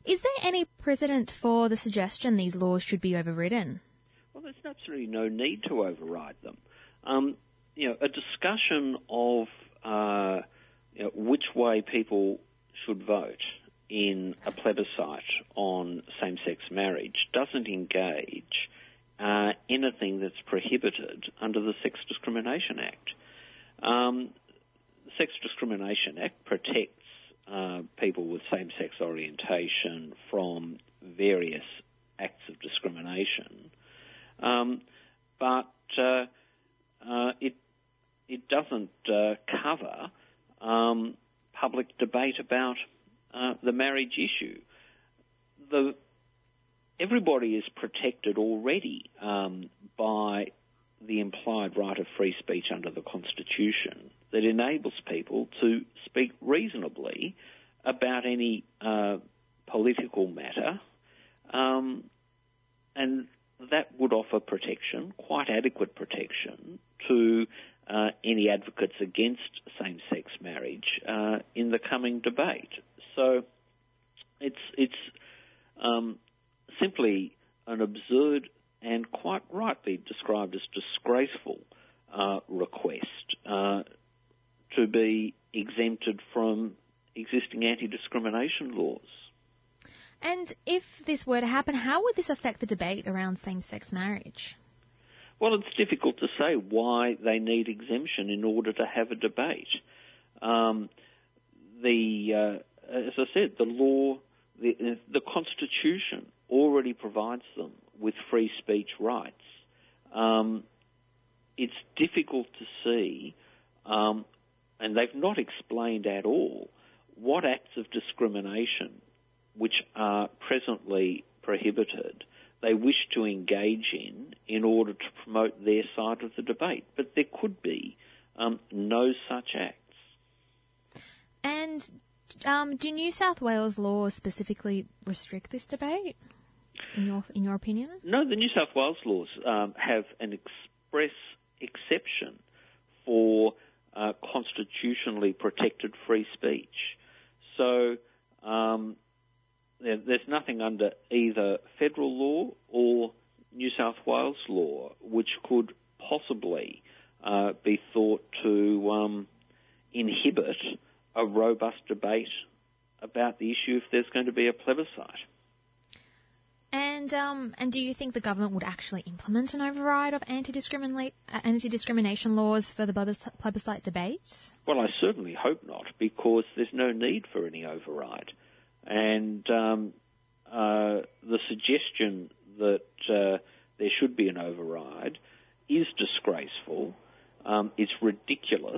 Is there any precedent for the suggestion these laws should be overridden? Well, there's absolutely no need to override them. A discussion of which way people should vote in a plebiscite on same-sex marriage doesn't engage anything that's prohibited under the Sex Discrimination Act. The Sex Discrimination Act protects people with same-sex orientation from various acts of discrimination, but it doesn't cover public debate about the marriage issue. Everybody is protected already by the implied right of free speech under the Constitution that enables people to speak reasonably about any political matter, and that would offer protection, quite adequate protection, to any advocates against same-sex marriage in the coming debate. So it's simply an absurd and quite rightly described as disgraceful request to be exempted from existing anti-discrimination laws. And if this were to happen, how would this affect the debate around same-sex marriage? Well, it's difficult to say why they need exemption in order to have a debate. As I said, the law, the Constitution already provides them with free speech rights. It's difficult to see, and they've not explained at all, what acts of discrimination which are presently prohibited they wish to engage in order to promote their side of the debate. But there could be no such acts. And do New South Wales laws specifically restrict this debate, in your opinion? No, the New South Wales laws have an express exception for constitutionally protected free speech. So there's nothing under either federal law or New South Wales law which could possibly be thought to inhibit a robust debate about the issue if there's going to be a plebiscite. And do you think the government would actually implement an override of anti-discrimination laws for the plebiscite debate? Well, I certainly hope not, because there's no need for any override. And the suggestion that there should be an override is disgraceful, it's ridiculous,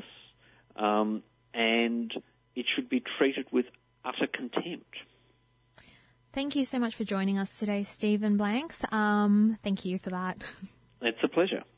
and it should be treated with utter contempt. Thank you so much for joining us today, Stephen Blanks. Thank you for that. It's a pleasure.